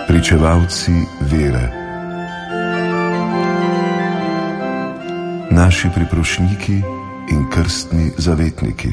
Pričevalci vere. Naši priprošniki in krstni zavetniki.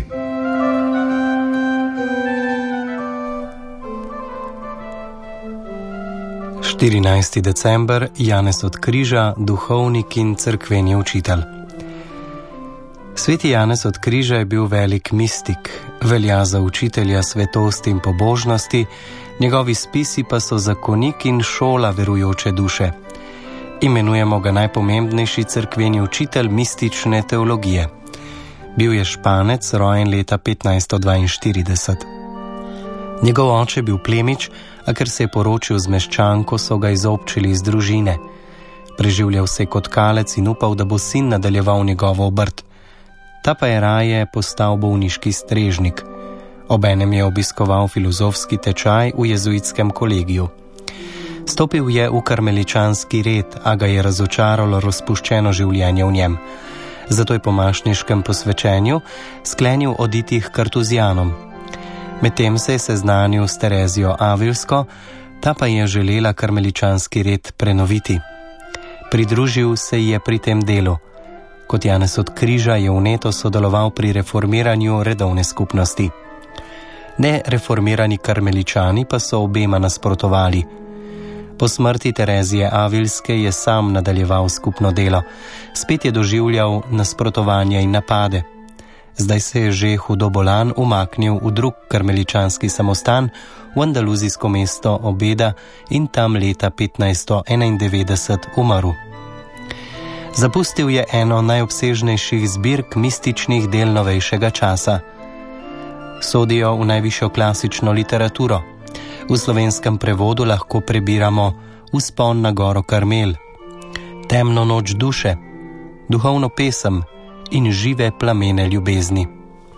Štirinajsti december, Janez od Križa, duhovnik in cerkveni učitelj. Sveti Janez od Križa je bil velik mistik, velja za učitelja svetosti in pobožnosti, njegovi spisi pa so zakonik in šola verujoče duše. Imenujemo ga najpomembnejši cerkveni učitelj mistične teologije. Bil je Španec, rojen leta 1542. Njegov oče je bil plemič, a ker se je poročil z meščanko, so ga izobčili iz družine. Preživljal se kot kalec in upal, da bo sin nadaljeval njegovo obrt. Ta pa je raje postal bolniški strežnik. Obenem je obiskoval filozofski tečaj v jezuitskem kolegiju. Stopil je v karmeličanski red, a ga je razočaralo razpuščeno življenje v njem. Zato je po mašniškem posvečenju sklenil oditi k kartuzijanom. Medtem se je seznanil s Terezijo Avilsko, ta pa je želela karmeličanski red prenoviti. Pridružil se je pri tem delu. Kot Janez od Križa je vneto sodeloval pri reformiranju redovne skupnosti. Nereformirani karmeličani pa so obema nasprotovali. Po smrti Terezije Avilske je sam nadaljeval skupno delo. Spet je doživljal nasprotovanja in napade. Zdaj se je že hudo bolan umaknil v drug karmeličanski samostan v andaluzijsko mesto Obeda in tam leta 1591 umrl. Zapustil je eno najobsežnejših zbirk mističnih del novejšega časa. Sodijo v najvišjo klasično literaturo. V slovenskem prevodu lahko prebiramo Vzpon na goro Karmel, Temno noč duše, Duhovno pesem in Žive plamene ljubezni.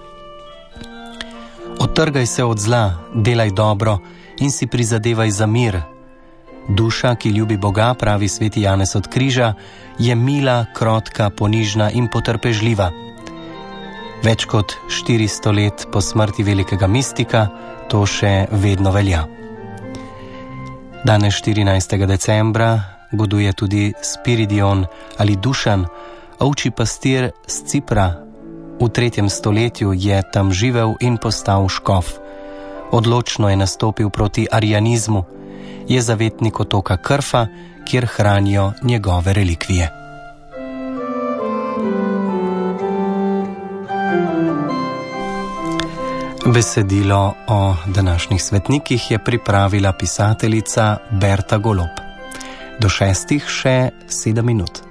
Odtrgaj se od zla, delaj dobro in si prizadevaj za mir. Duša, ki ljubi Boga, pravi sveti Janez od Križa, je mila, krotka, ponižna in potrpežljiva. Več kot 400 let po smrti velikega mistika to še vedno velja. Danes 14. decembra goduje tudi Spiridion ali Dušan, ovčji pastir z Cipra. V 3. stoletju je tam živel in postal škof. Odločno je nastopil proti arijanizmu. Je zavetnik otoka Krfa, kjer hranijo njegove relikvije. Besedilo o današnjih svetnikih je pripravila pisateljica Berta Golob. Do 6 še 7 minut.